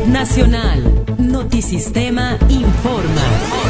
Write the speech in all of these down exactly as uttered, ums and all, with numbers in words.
Nacional. Notisistema informa.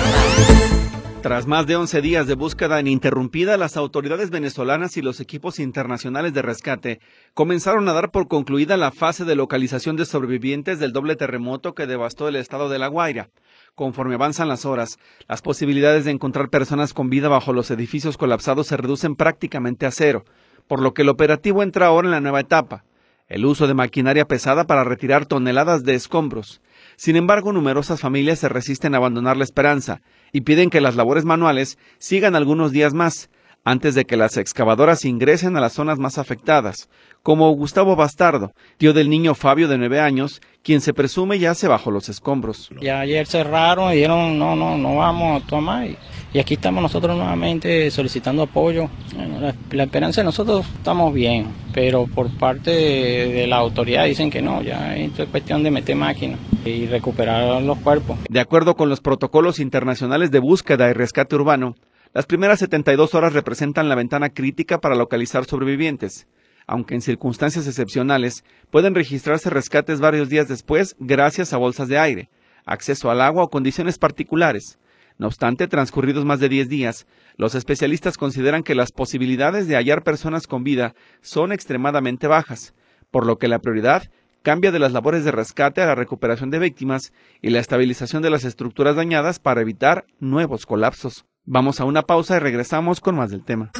Tras más de once días de búsqueda ininterrumpida, las autoridades venezolanas y los equipos internacionales de rescate comenzaron a dar por concluida la fase de localización de sobrevivientes del doble terremoto que devastó el estado de La Guaira. Conforme avanzan las horas, las posibilidades de encontrar personas con vida bajo los edificios colapsados se reducen prácticamente a cero, por lo que el operativo entra ahora en la nueva etapa: el uso de maquinaria pesada para retirar toneladas de escombros. Sin embargo, numerosas familias se resisten a abandonar la esperanza y piden que las labores manuales sigan algunos días más, antes de que las excavadoras ingresen a las zonas más afectadas, como Gustavo Bastardo, tío del niño Fabio de nueve años, quien se presume yace bajo los escombros. Ya ayer cerraron y dijeron no, no, no vamos a tomar. Y, y aquí estamos nosotros nuevamente solicitando apoyo. Bueno, la, la esperanza de nosotros estamos bien, pero por parte de, de la autoridad dicen que no, ya esto es cuestión de meter máquinas y recuperar los cuerpos. De acuerdo con los protocolos internacionales de búsqueda y rescate urbano, las primeras setenta y dos horas representan la ventana crítica para localizar sobrevivientes, aunque en circunstancias excepcionales pueden registrarse rescates varios días después gracias a bolsas de aire, acceso al agua o condiciones particulares. No obstante, transcurridos más de diez días, los especialistas consideran que las posibilidades de hallar personas con vida son extremadamente bajas, por lo que la prioridad cambia de las labores de rescate a la recuperación de víctimas y la estabilización de las estructuras dañadas para evitar nuevos colapsos. Vamos a una pausa y regresamos con más del tema.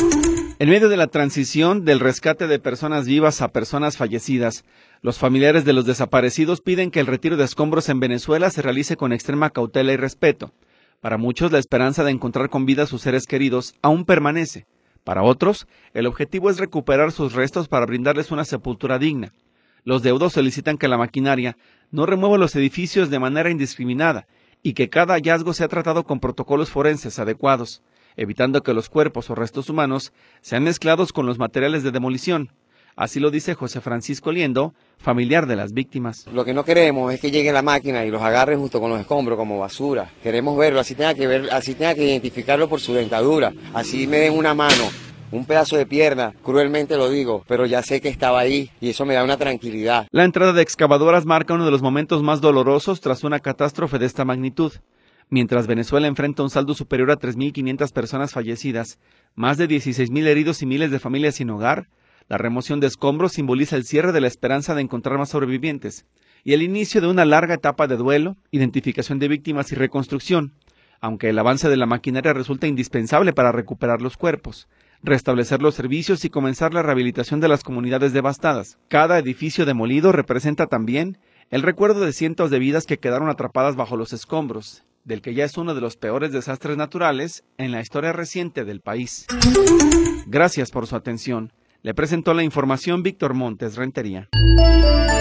En medio de la transición del rescate de personas vivas a personas fallecidas, los familiares de los desaparecidos piden que el retiro de escombros en Venezuela se realice con extrema cautela y respeto. Para muchos, la esperanza de encontrar con vida a sus seres queridos aún permanece. Para otros, el objetivo es recuperar sus restos para brindarles una sepultura digna. Los deudos solicitan que la maquinaria no remueva los edificios de manera indiscriminada y que cada hallazgo sea tratado con protocolos forenses adecuados, evitando que los cuerpos o restos humanos sean mezclados con los materiales de demolición. Así lo dice José Francisco Liendo, familiar de las víctimas. Lo que no queremos es que llegue la máquina y los agarre justo con los escombros como basura. Queremos verlo, así tenga que ver, así tenga que identificarlo por su dentadura, así me den una mano, un pedazo de pierna, cruelmente lo digo, pero ya sé que estaba ahí y eso me da una tranquilidad. La entrada de excavadoras marca uno de los momentos más dolorosos tras una catástrofe de esta magnitud. Mientras Venezuela enfrenta un saldo superior a tres mil quinientas personas fallecidas, más de dieciséis mil heridos y miles de familias sin hogar, la remoción de escombros simboliza el cierre de la esperanza de encontrar más sobrevivientes y el inicio de una larga etapa de duelo, identificación de víctimas y reconstrucción, aunque el avance de la maquinaria resulta indispensable para recuperar los cuerpos, restablecer los servicios y comenzar la rehabilitación de las comunidades devastadas. Cada edificio demolido representa también el recuerdo de cientos de vidas que quedaron atrapadas bajo los escombros, del que ya es uno de los peores desastres naturales en la historia reciente del país. Gracias por su atención. Le presentó la información Víctor Montes Rentería.